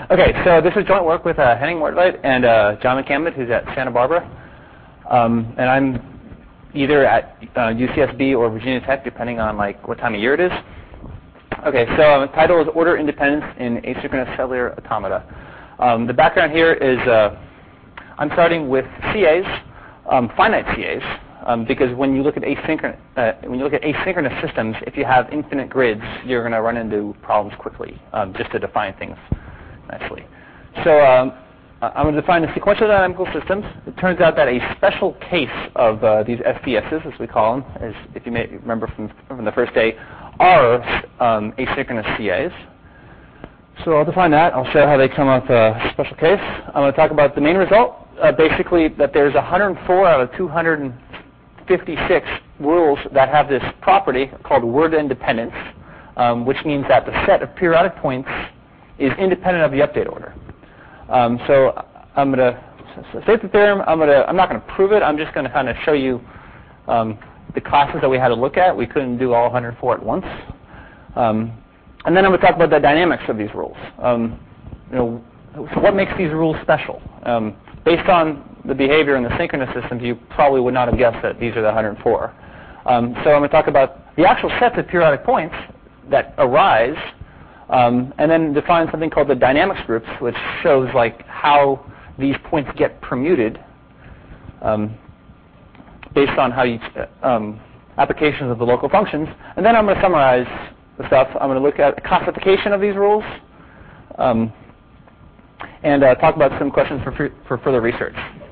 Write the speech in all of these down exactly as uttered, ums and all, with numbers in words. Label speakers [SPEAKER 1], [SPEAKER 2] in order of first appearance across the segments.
[SPEAKER 1] Okay, so this is joint work with uh, Henning Mortveit and uh, John McCambit, who's at Santa Barbara. Um, and I'm either at uh, U C S B or Virginia Tech, depending on like what time of year it is. Okay, so uh, the title is Order Independence in Asynchronous Cellular Automata. Um, the background here is uh, I'm starting with C As, um, finite C As, um, because when you look at asynchronous uh, when you look at asynchronous systems, if you have infinite grids, you're going to run into problems quickly, um, just to define things nicely. So um, I'm going to define the sequential dynamical systems. It turns out that a special case of uh, these S D Ss, as we call them, as if you may remember from, from the first day, are um, asynchronous C As. So I'll define that. I'll show how they come up a special case. I'm going to talk about the main result, uh, basically that there's one hundred four out of two hundred fifty-six rules that have this property called word independence, um, which means that the set of periodic points is independent of the update order. Um, so I'm going to state the theorem. I'm going to. I'm not going to prove it. I'm just going to kind of show you um, the classes that we had to look at. We couldn't do all one hundred four at once. Um, and then I'm going to talk about the dynamics of these rules. Um, you know, so what makes these rules special? Um, based on the behavior in the synchronous systems, you probably would not have guessed that these are the one hundred four. Um, so I'm going to talk about the actual sets of periodic points that arise. Um, and then define something called the dynamics groups, which shows like how these points get permuted um, based on how you um, applications of the local functions. And then I'm going to summarize the stuff. I'm going to look at classification of these rules um, and uh, talk about some questions for for further research.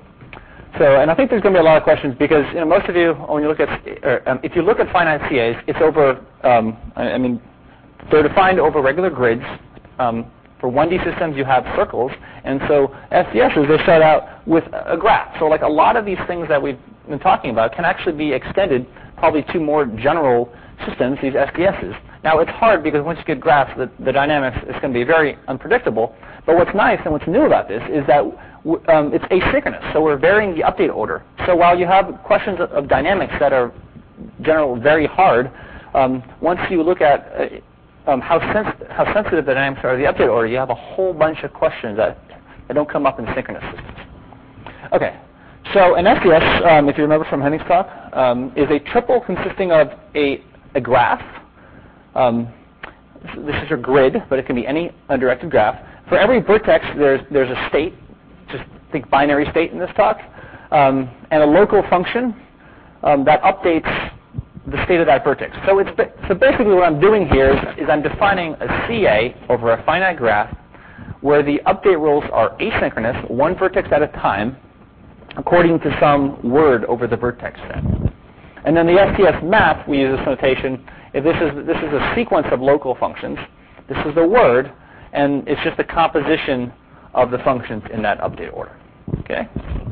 [SPEAKER 1] So, and I think there's going to be a lot of questions because you know most of you, when you look at, or, um, if you look at finite C As, it's over. Um, I, I mean. They're defined over regular grids. Um, for one D systems, you have circles, and so S D Ss, they start out with a graph. So like a lot of these things that we've been talking about can actually be extended probably to more general systems, these S D Ss. Now it's hard because once you get graphs, the, the dynamics is going to be very unpredictable. But what's nice and what's new about this is that w um, it's asynchronous, so we're varying the update order. So while you have questions of, of dynamics that are general very hard, um, once you look at uh, Um, how, sens how sensitive the dynamics are to the update order, you have a whole bunch of questions that, that don't come up in synchronous systems. Okay, so an S D S, um, if you remember from Henning's talk, um, is a triple consisting of a, a graph. Um, this is your grid, but it can be any undirected graph. For every vertex, there's, there's a state, just think binary state in this talk, um, and a local function um, that updates the state of that vertex. So it's so basically what I'm doing here is, is I'm defining a C A over a finite graph where the update rules are asynchronous, one vertex at a time, according to some word over the vertex set. And then the S T S map, we use this notation. If this is this is a sequence of local functions, this is the word, and it's just the composition of the functions in that update order. Okay.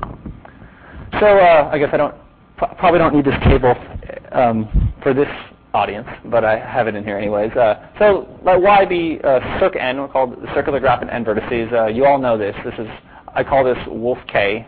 [SPEAKER 1] So uh, I guess I don't. Probably don't need this table um, for this audience, but I have it in here anyways. Uh, so why be uh, circ n? We're called the circular graph and n vertices. Uh, you all know this. This is I call this Wolf K.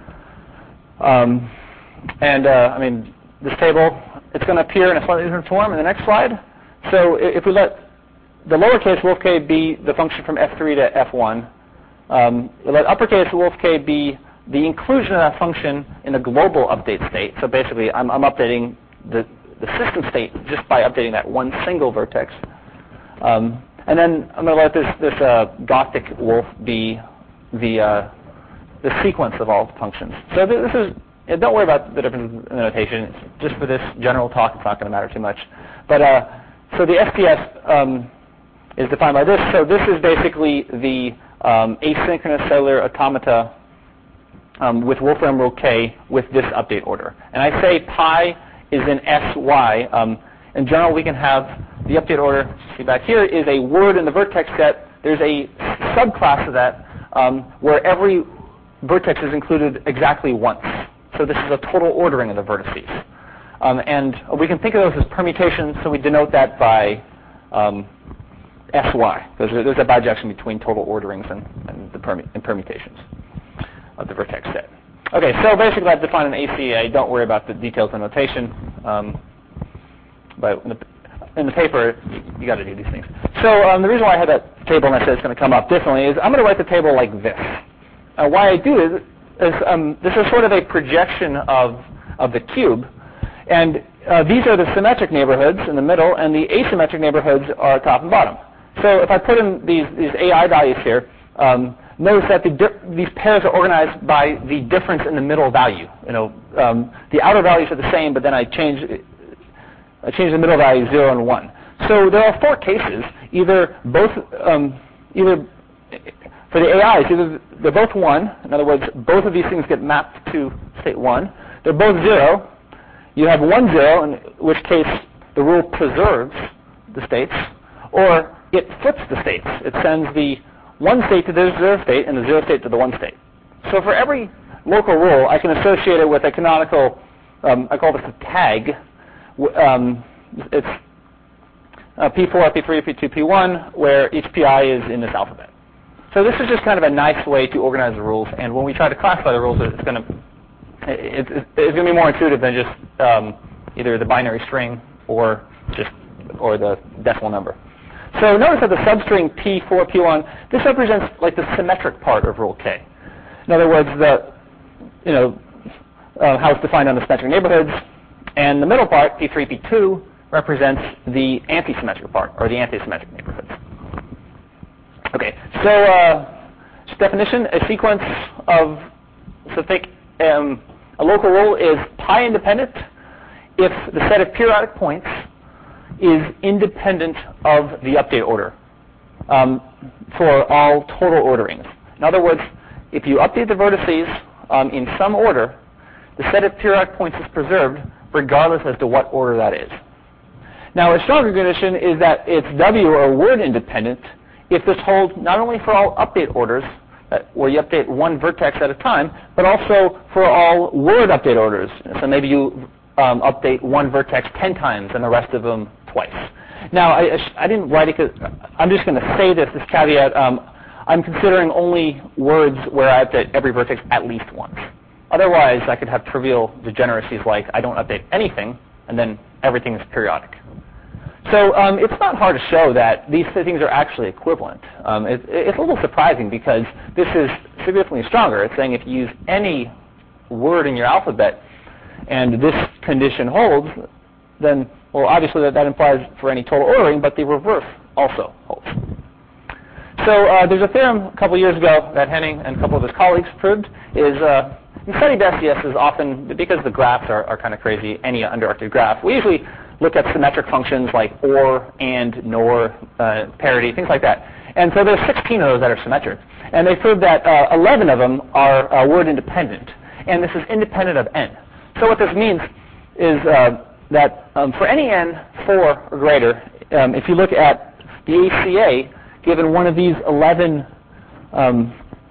[SPEAKER 1] Um, and uh, I mean this table, it's going to appear in a slightly different form in the next slide. So if we let the lowercase Wolf K be the function from F three to F one, um, we let uppercase Wolf K be the inclusion of that function in a global update state. So basically, I'm, I'm updating the, the system state just by updating that one single vertex. Um, and then I'm going to let this, this uh, Gothic wolf be the, uh, the sequence of all functions. So th this is, yeah, don't worry about the difference in the notation. It's just for this general talk, it's not going to matter too much. But uh, so the S D S um, is defined by this. So this is basically the um, asynchronous cellular automata Um, with Wolfram rule K with this update order. And I say pi is in S Y. Um, in general, we can have the update order, see back here, is a word in the vertex set. There's a subclass of that um, where every vertex is included exactly once. So this is a total ordering of the vertices. Um, and we can think of those as permutations, so we denote that by um, S Y. There's a, there's a bijection between total orderings and, and the permu and permutations of the vertex set. Okay, so basically I've defined an A C A. Don't worry about the details of notation. Um, but in the, in the paper, you got to do these things. So So um, the reason why I had that table and I said it's going to come up differently is I'm going to write the table like this. Uh, why I do is, is um, this is sort of a projection of, of the cube. And uh, these are the symmetric neighborhoods in the middle, and the asymmetric neighborhoods are top and bottom. So if I put in these, these A I values here, um, notice that the these pairs are organized by the difference in the middle value. You know, um, the outer values are the same, but then I change, I change the middle value zero and one. So there are four cases. Either both, um, either for the A Is, either they're both one. In other words, both of these things get mapped to state one. They're both zero. You have one zero, in which case the rule preserves the states, or it flips the states. It sends the one state to the zero state and the zero state to the one state. So for every local rule, I can associate it with a canonical, um, I call this a tag. Um, it's uh, P four, P three, P two, P one, where each P I is in this alphabet. So this is just kind of a nice way to organize the rules, and when we try to classify the rules, it's going to it, it, it's going to be more intuitive than just um, either the binary string or just or the decimal number. So notice that the substring P four, P one, this represents like the symmetric part of rule K. In other words, the you know uh, how it's defined on the symmetric neighborhoods, and the middle part, P three, P two, represents the anti-symmetric part, or the anti-symmetric neighborhoods. Okay, so uh, definition: a sequence of, so think um, a local rule is pi independent if the set of periodic points is independent of the update order um, for all total orderings. In other words, if you update the vertices um, in some order, the set of periodic points is preserved regardless as to what order that is. Now, a stronger condition is that it's W or word independent if this holds not only for all update orders, uh, where you update one vertex at a time, but also for all word update orders. So maybe you um, update one vertex ten times and the rest of them twice. Now, I, I didn't write it because I'm just going to say this, this caveat. Um, I'm considering only words where I update every vertex at least once. Otherwise, I could have trivial degeneracies like I don't update anything, and then everything is periodic. So um, it's not hard to show that these things are actually equivalent. Um, it, it's a little surprising because this is significantly stronger. It's saying if you use any word in your alphabet and this condition holds, then, well, obviously that, that implies for any total ordering, but the reverse also holds. So uh, there's a theorem a couple years ago that Henning and a couple of his colleagues proved is, uh, in studied S D S is often, because the graphs are, are kind of crazy, any underarctic graph, we usually look at symmetric functions like or, and, nor, uh, parity, things like that. And so there's sixteen of those that are symmetric. And they proved that uh, eleven of them are uh, word independent. And this is independent of n. So what this means is uh, that um, for any n four or greater, um, if you look at the A C A, given one of these eleven um,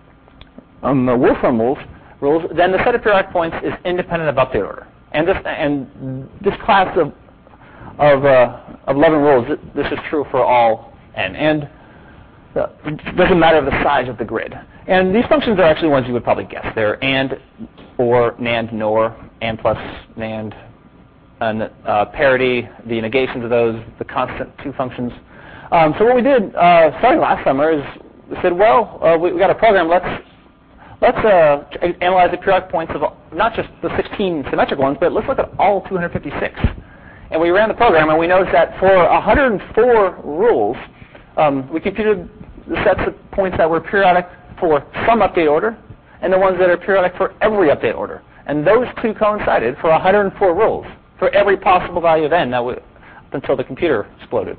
[SPEAKER 1] um, Wolfram rules, rules, then the set of periodic points is independent of update order. And this, and this class of Of, uh, of eleven rules, this is true for all n. And uh, it doesn't matter the size of the grid. And these functions are actually ones you would probably guess. They're and, or, nand, nor, and plus, nand, and uh, parity, the negations of those, the constant two functions. Um, so what we did uh, starting last summer is we said, well, uh, we, we got a program. Let's let's uh, analyze the periodic points of not just the sixteen symmetric ones, but let's look at all two hundred fifty-six. And we ran the program, and we noticed that for one hundred four rules, um, we computed the sets of points that were periodic for some update order and the ones that are periodic for every update order. And those two coincided for one hundred four rules for every possible value of n that we, until the computer exploded.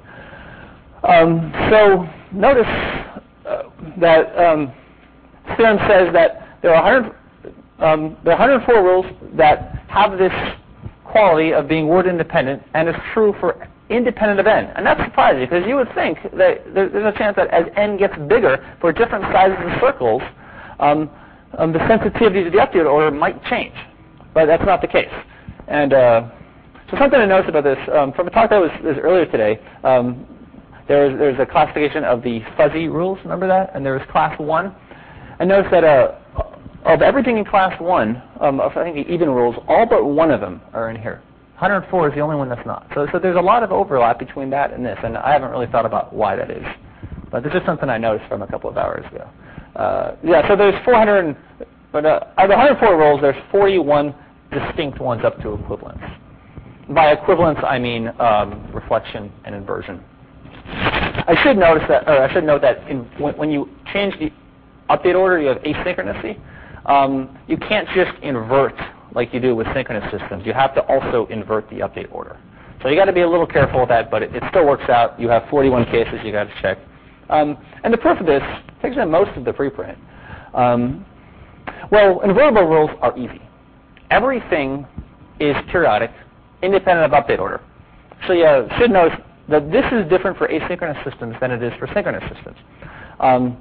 [SPEAKER 1] Um, so notice uh, that um, theorem says that there are, one hundred, um, there are one hundred four rules that have this quality of being word independent, and is true for independent of n. And that's surprising, because you would think that there's a chance that as n gets bigger for different sizes of circles, um, um, the sensitivity to the update order might change. But that's not the case. And uh, so something to notice about this, um, from a talk that was, was earlier today, um, there was, there's a classification of the fuzzy rules, remember that? And there was class one. And notice that uh, of everything in class one, um, of I think the even rules, all but one of them are in here. one hundred four is the only one that's not. So, so there's a lot of overlap between that and this, and I haven't really thought about why that is. But this is something I noticed from a couple of hours ago. Uh, yeah, so there's four hundred, but uh, out of the one hundred four rules, there's forty-one distinct ones up to equivalence. By equivalence, I mean um, reflection and inversion. I should notice that, or I should note that in, when, when you change the update order, you have asynchronously. Um, you can't just invert like you do with synchronous systems. You have to also invert the update order. So you got to be a little careful with that, but it, it still works out. You have forty-one cases you got to check. Um, and the proof of this takes in most of the preprint. Um, well, invertible rules are easy. Everything is periodic, independent of update order. So you uh, should notice that this is different for asynchronous systems than it is for synchronous systems. Um,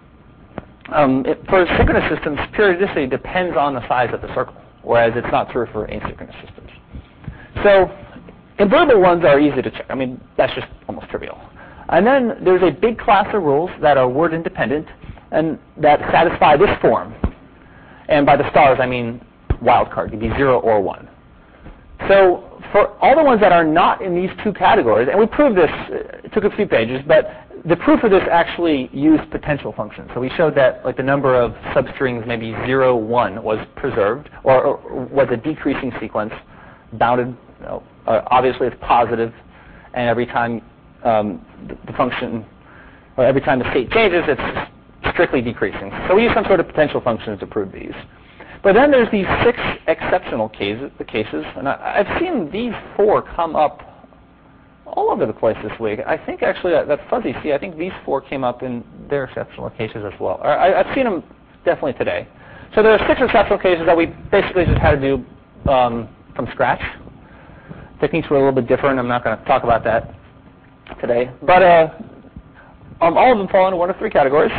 [SPEAKER 1] um, it, for synchronous systems, periodicity depends on the size of the circle, whereas it's not true for asynchronous systems. So invertible ones are easy to check. I mean, that's just almost trivial. And then there's a big class of rules that are word independent and that satisfy this form. And by the stars, I mean wildcard. It could be zero or one. So for all the ones that are not in these two categories, and we proved this, it took a few pages, but the proof of this actually used potential functions. So we showed that like the number of substrings, maybe zero, one, was preserved, or, or was a decreasing sequence, bounded, you know, uh, obviously it's positive, and every time um, the, the function, or every time the state changes, it's strictly decreasing. So we use some sort of potential functions to prove these. But then there's these six exceptional cases, the cases, and I, I've seen these four come up all over the place this week. I think actually that, that fuzzy C, I think these four came up in their exceptional cases as well. I, I've seen them definitely today. So there are six exceptional cases that we basically just had to do um, from scratch. Techniques were a little bit different. I'm not going to talk about that today. But uh, um, all of them fall into one of three categories.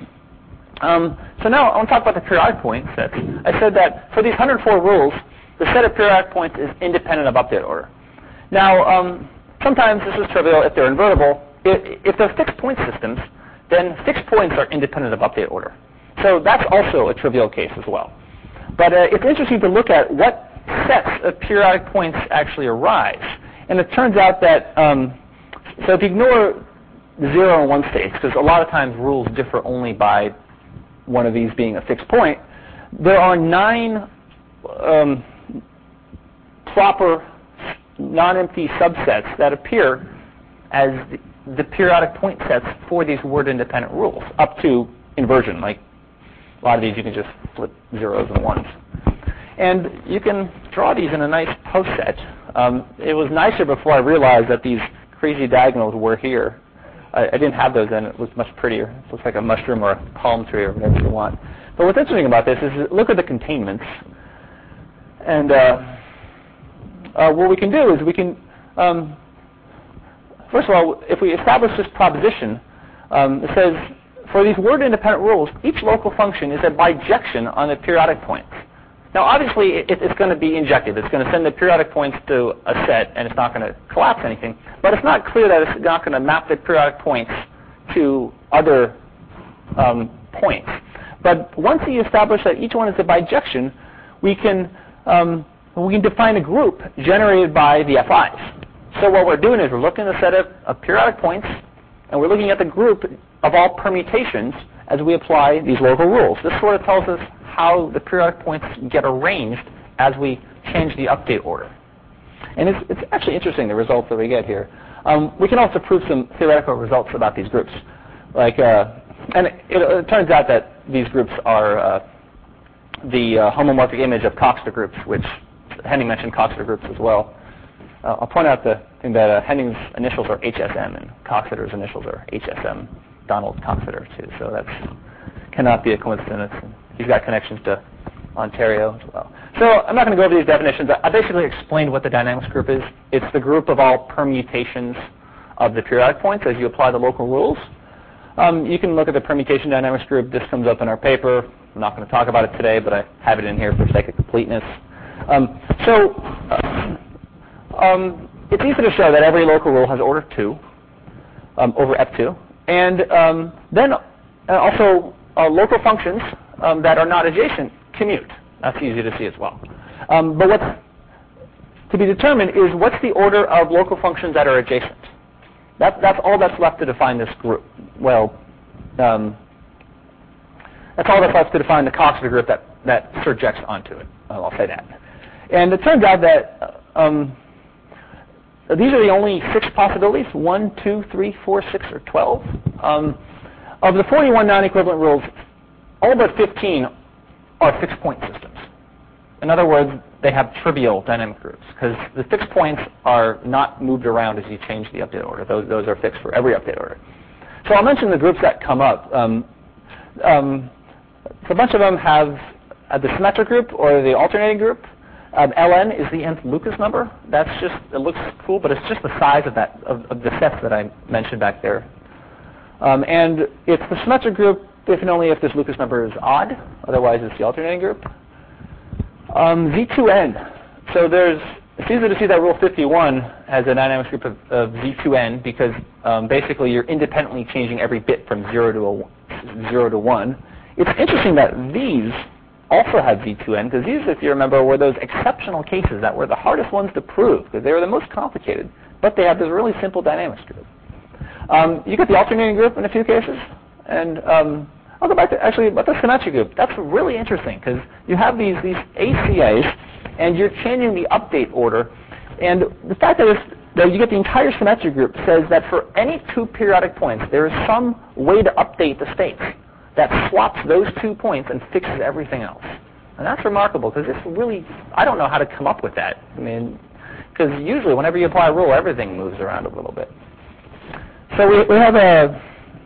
[SPEAKER 1] Um, so now I want to talk about the periodic point sets. I said that for these one hundred four rules, the set of periodic points is independent of update order. Now, um, sometimes this is trivial if they're invertible. If, if they're fixed point systems, then fixed points are independent of update order. So that's also a trivial case as well. But uh, it's interesting to look at what sets of periodic points actually arise. And it turns out that, um, so if you ignore the zero and one states, because a lot of times rules differ only by one of these being a fixed point, there are nine um, proper non-empty subsets that appear as the, the periodic point sets for these word-independent rules, up to inversion. Like a lot of these you can just flip zeros and ones. And you can draw these in a nice post set. Um, it was nicer before I realized that these crazy diagonals were here. I, I didn't have those then. It was much prettier. It looks like a mushroom or a palm tree or whatever you want. But what's interesting about this is look at the containments. And uh, uh, what we can do is we can, um, first of all, if we establish this proposition, um, it says, for these word-independent rules, each local function is a bijection on the periodic points. Now, obviously, it, it's going to be injective. It's going to send the periodic points to a set, and it's not going to collapse anything. But it's not clear that it's not going to map the periodic points to other um, points. But once you establish that each one is a bijection, we can um, we can define a group generated by the F Is. So what we're doing is we're looking at a set of, of periodic points, and we're looking at the group of all permutations as we apply these local rules. This sort of tells us how the periodic points get arranged as we change the update order. And it's, it's actually interesting, the results that we get here. Um, we can also prove some theoretical results about these groups. Like, uh, and it, it, it turns out that these groups are uh, the uh, homomorphic image of Coxeter groups, which Henning mentioned Coxeter groups as well. Uh, I'll point out the thing that uh, Henning's initials are H S M and Coxeter's initials are H S M, Donald Coxeter too. So that cannot be a coincidence. He's got connections to Ontario as well. So I'm not going to go over these definitions. I basically explained what the dynamics group is. It's the group of all permutations of the periodic points as you apply the local rules. Um, you can look at the permutation dynamics group. This comes up in our paper. I'm not going to talk about it today, but I have it in here for sake of completeness. Um, so uh, um, it's easy to show that every local rule has order two um, over F two. And um, then uh, also uh, local functions Um, that are not adjacent commute. That's easy to see as well. Um, but what's, to be determined is what's the order of local functions that are adjacent. That, that's all that's left to define this group. Well, um, that's all that's left to define the Coxeter group that, that surjects onto it. I'll say that. And it turns out that um, these are the only six possibilities, one, two, three, four, six, or twelve. Um, of the forty-one non-equivalent rules, all but fifteen are fixed point systems. In other words, they have trivial dynamic groups, because the fixed points are not moved around as you change the update order. Those, those are fixed for every update order. So I'll mention the groups that come up. Um, um, so a bunch of them have uh, the symmetric group or the alternating group. Um, Ln is the nth Lucas number. That's just, it looks cool, but it's just the size of that of, of the sets that I mentioned back there. Um, and it's the symmetric group if and only if this Lucas number is odd. Otherwise, it's the alternating group. Um, Z two N. So there's, it's easy to see that rule fifty-one has a dynamics group of, of Z two N because um, basically you're independently changing every bit from zero to a, zero to one. It's interesting that these also had Z two N, because these, if you remember, were those exceptional cases that were the hardest ones to prove, because they were the most complicated, but they had this really simple dynamics group. Um, you get the alternating group in a few cases, and um, I'll go back to, actually, about the symmetric group. That's really interesting, because you have these, these A C As, and you're changing the update order, and the fact that, it's, that you get the entire symmetric group says that for any two periodic points, there is some way to update the states that swaps those two points and fixes everything else. And that's remarkable, because it's really, I don't know how to come up with that. I mean, because usually whenever you apply a rule, everything moves around a little bit. So we, we have a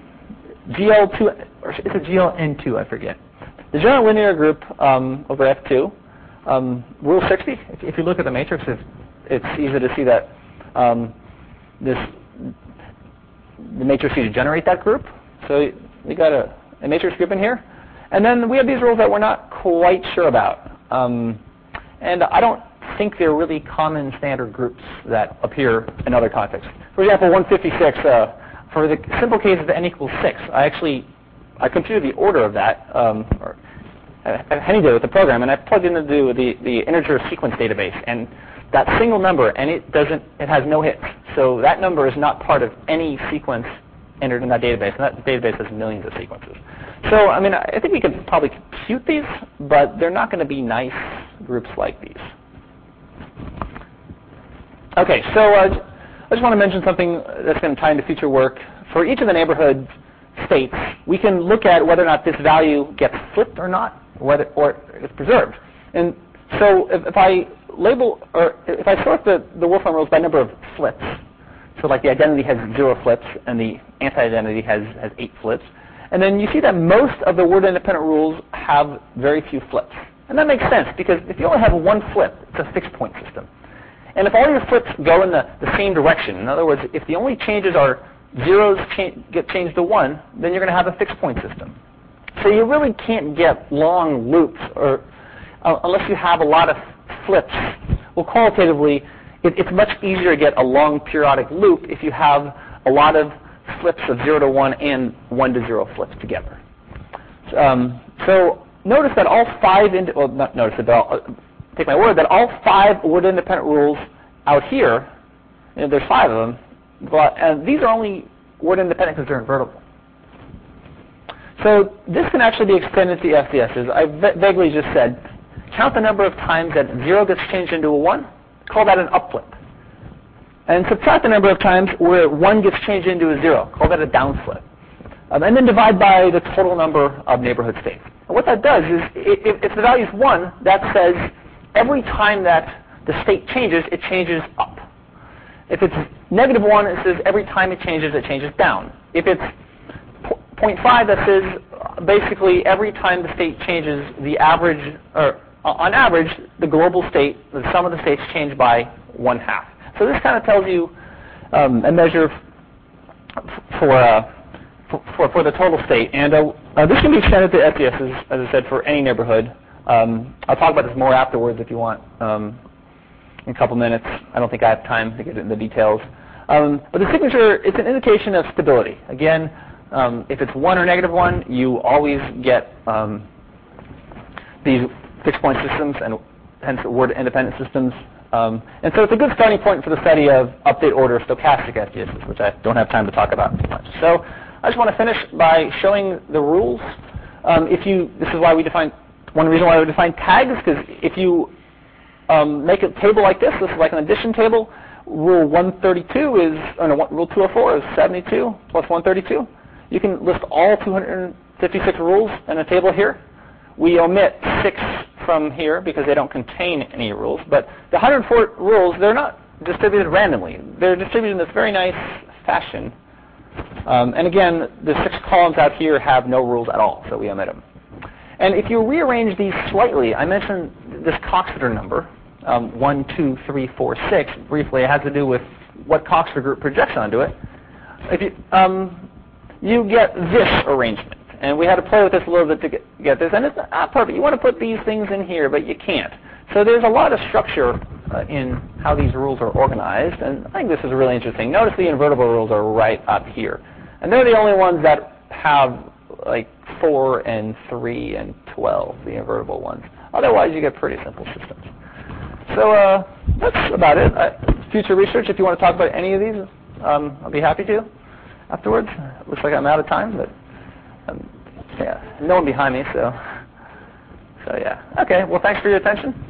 [SPEAKER 1] G L two, or it's a G L N two, I forget. The general linear group um, over F two, um, rule sixty, if, if you look at the matrix, it's, it's easy to see that um, this, the matrix you generate that group. So you got a a matrix group in here. And then we have these rules that we're not quite sure about. Um, and I don't think they're really common standard groups that appear in other contexts. For example, one fifty-six, uh, for the simple case of n equals six, I actually, I computed the order of that, um, or Henny did with the program, and I plugged in to do the, the integer sequence database. And that single number, and it doesn't, it has no hits. So that number is not part of any sequence entered in that database, and that database has millions of sequences. So, I mean, I think we could probably compute these, but they're not going to be nice groups like these. Okay, so uh, I just want to mention something that's going to tie into future work. For each of the neighborhood states, we can look at whether or not this value gets flipped or not, whether or it's preserved. And so if, if I label, or if I sort the, the Wolfram rules by number of flips, so like the identity has zero flips and the anti-identity has, has eight flips. And then you see that most of the word-independent rules have very few flips. And that makes sense, because if you only have one flip, it's a fixed point system. And if all your flips go in the, the same direction, in other words, if the only changes are zeros cha get changed to one, then you're going to have a fixed point system. So you really can't get long loops or uh, unless you have a lot of flips. Well, qualitatively, it, it's much easier to get a long periodic loop if you have a lot of flips of zero to one and one to zero flips together. Um, so notice that all five, ind well, not notice it, but I'll, uh, take my word that all five word-independent rules out here, you know, there's five of them, but and these are only word-independent because they're invertible. So this can actually be extended to F D S. As I vaguely just said, count the number of times that zero gets changed into a one, call that an upflip. And subtract the number of times where one gets changed into a zero, call that a downflip. Um, and then divide by the total number of neighborhood states. And what that does is, if, if the value is one, that says every time that the state changes, it changes up. If it's negative one, it says every time it changes, it changes down. If it's zero point five, that says basically every time the state changes, the average, or uh, on average, the global state, the sum of the states change by one half. So this kind of tells you um, a measure for, uh, for for the total state, and uh, uh, this can be extended to F D Ss, as I said, for any neighborhood. Um, I'll talk about this more afterwards if you want, um, in a couple minutes. I don't think I have time to get into the details. Um, but the signature, it's an indication of stability. Again, um, if it's one or negative one, you always get um, these fixed point systems and hence word independent systems. Um, and so it's a good starting point for the study of update order stochastic F G Ss, which I don't have time to talk about too much. So I just want to finish by showing the rules. Um, if you, this is why we define, one reason why we define tags, because if you um, make a table like this, this is like an addition table, rule one thirty-two is, or no, rule two oh four is seventy-two plus one thirty-two. You can list all two hundred fifty-six rules in a table here. We omit six from here because they don't contain any rules, but the one hundred four rules, they're not distributed randomly. They're distributed in this very nice fashion. Um, and again, the six columns out here have no rules at all, so we omit them. And if you rearrange these slightly, I mentioned this Coxeter number, um, one, two, three, four, six. Briefly, it has to do with what Coxeter group projects onto it. If you, um, you get this arrangement. And we had to play with this a little bit to get, get this. And it's not perfect. You want to put these things in here, but you can't. So there's a lot of structure uh, in how these rules are organized. And I think this is really interesting. Notice the invertible rules are right up here. And they're the only ones that have like four and three and twelve, the invertible ones. Otherwise, you get pretty simple systems. So uh, that's about it. Uh, future research, if you want to talk about any of these, um, I'll be happy to afterwards. Looks like I'm out of time, but um, yeah, no one behind me, so so yeah. Okay, well, thanks for your attention.